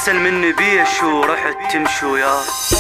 أحسن مني بيش ورحت تمشي وياه.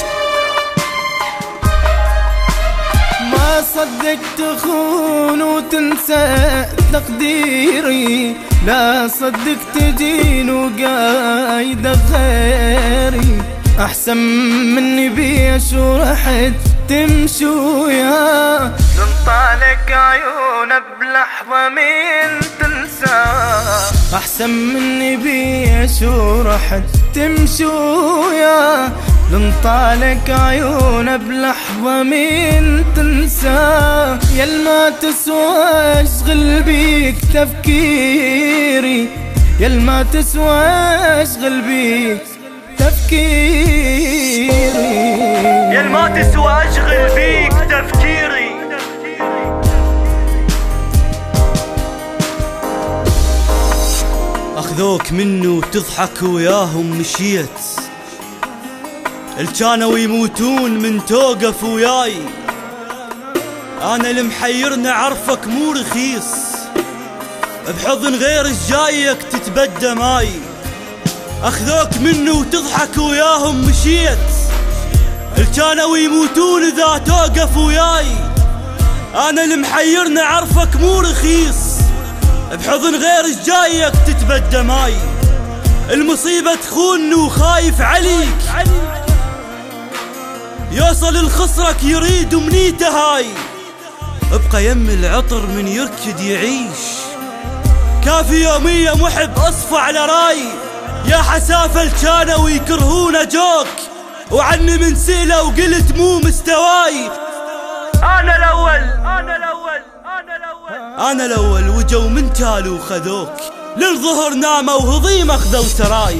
ما صدقت تخون وتنسى تقديري، لا صدق تجين وقايدة غيري. أحسن مني بيش ورحت تمشي وياه. تنطالك عيونه بلحظة مين تنسى. أحسن مني بيش ورحت تمشي وياه. لنطالك عيونه بلحظة مين تنسى. يل ما تسوى اشغل بيك تفكيري، يل ما تسوى اشغل بيك تفكيري، يل ما تسوى اشغل بيك تفكيري. اخذوك منه وتضحك وياهم مشيت، الجانوا يموتون من توقف وياي. انا المحيرني عرفك مو رخيص، بحضن غير الجايك تتبدى ماي. اخذوك منه وتضحك وياهم مشيت، الجانوا يموتون اذا توقف وياي. انا المحيرني عرفك مو رخيص، بحضن غير الجايك تتبدى ماي. المصيبة تخونني وخايف عليك، يوصل الخصرك يريد ومنيته هاي. ابقى يم العطر من يركد يعيش، كافي يومية محب اصفى على راي. يا حسافة الكانوا ويكرهون جوك، وعني من سئلة وقلت مو مستواي. أنا الأول أنا الأول أنا الأول أنا الأول وجو من تالو خذوك، للظهر ناموا وهضيم أخذوا سراي.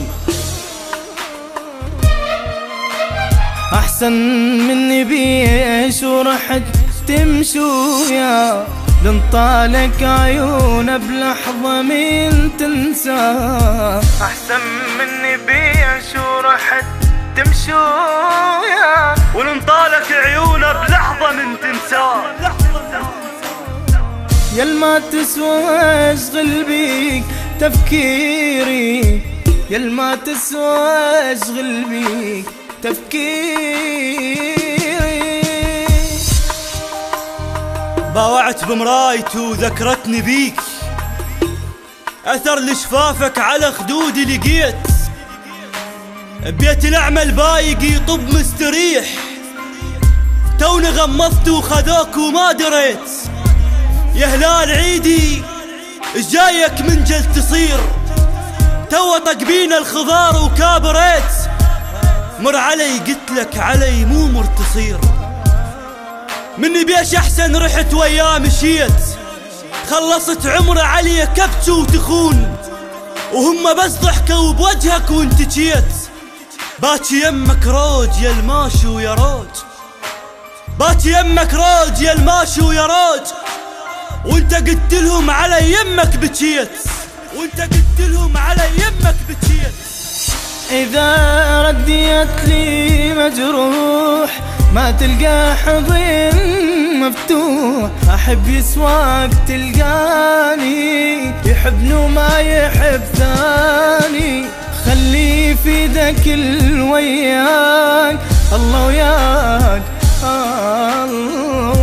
أحسن مني بيش ورحت تمشي وياه. لنطالك عيونه بلحظة مين تنسى. أحسن مني بيش ورحت تمشي وياه. ولنطالك عيونه بلحظة من تنساه. يل ما تسوى اشغل بيك تفكيري، يل ما تسوى اشغل بيك تفكيري. باوعت بمرايت وذكرتني بيك، أثر لشفافك على خدودي لقيت. بيت الأعمى البايق يطب مستريح، توني غمضت وخذوك وما دريت. يا هلال عيدي جايك من جل تصير، تو طقبينا الخضار وكابريت. مر علي قتلك علي مو مر تصير، مني بيش احسن رحت وياه مشيت. خلصت عمره علي كبت وتخون، وهم بس ضحكوا بوجهك وانت جيت. باكي يمك روج يا الماشي ويا روج، باكي يمك روج يا الماشي ويا روج. وانت قلت لهم على يمك بكيت، وانت قلت لهم على يمك بكيت. إذا رديت لي مجروح ما تلقى حضن مفتوح. أحب يسواك تلقاني، يحبني وما يحب ثاني. خلي في يدك الوياك الله وياك الله